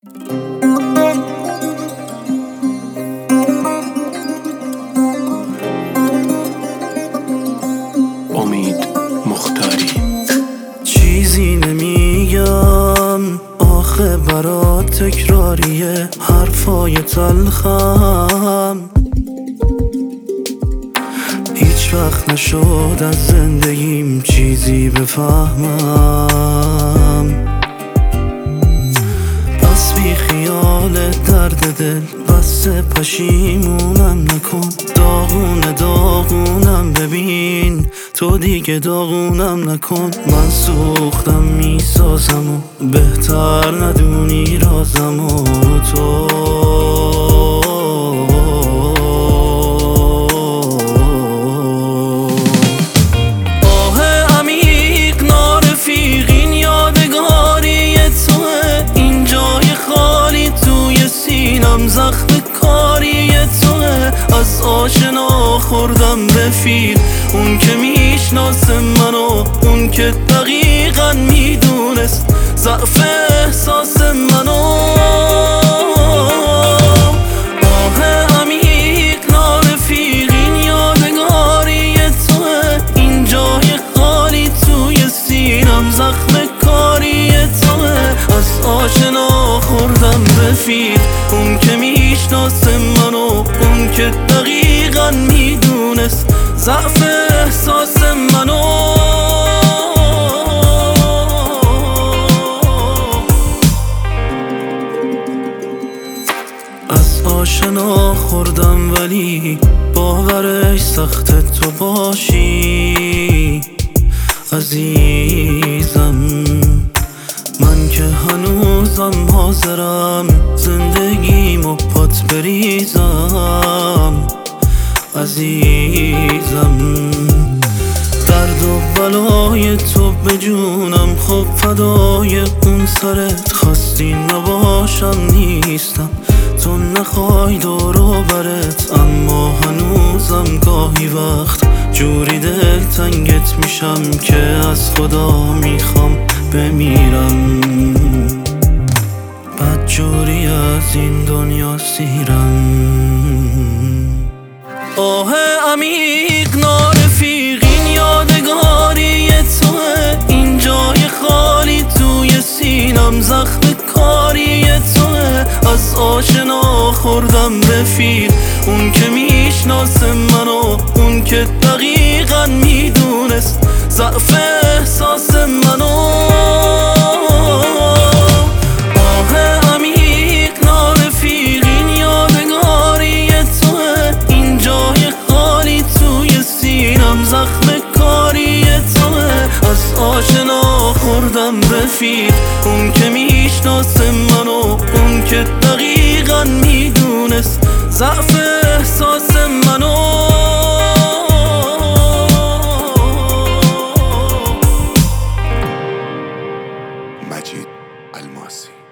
امید مختاری. چیزی نمیگم آخه برات تکراریه حرفای تلخم، هیچ وقت نشد از زندگیم چیزی بفهمم. پس بی خیال درد دل بس پشیمونم نکن، داغونم ببین تو دیگه داغونم نکن. من سوختم میسازم و بهتر ندونی رازم و تو آه عمیق نارفیقین یادگاری توه، این جای خالی توی سینم زخم کاری توه. از آشنا خوردم رفیق، اون که میشناسه منو، اون که دقیقا میدونست ضعف احساس منو. آه عمیق نارفیقین یادگاری توه، این جای خالی توی سینم زخم کاری توه. از آشنا خوردم رفیق، اون که میشناسه منو، اون که دقیقا میدونست ضعف احساس منو. از آشنا خوردم ولی باورش سخته تو باشی عزیزم. من که هنوزم حاضرم زندگیمو پات بریزم عزیزم. درد و بلای تو به جونم، خب فدای اون سرت خواستی نباشم نیستم، تو نخوای دورو برت. اما هنوزم گاهی وقت جوری دلتنگت میشم که از خدا میخوام بمیرم، بد جوری از این دنیا سیرم. آه عمیق نارفیقین یادگاری توه، این جای خالی توی سینم زخم کاری توه. از آشنا خوردم رفیق، اون که میشناسه منو، اون که دقیقا میدونست ضعف احساس منو. آه عمیق نارفیقین یادگاری توه، این جای خالی توی سینم زخم کاری توه. از آشنا خوردم رفیق، اون که میشناسه منو، اون که دقیقا میدونست ضعف احساس منو. مجید الماسی.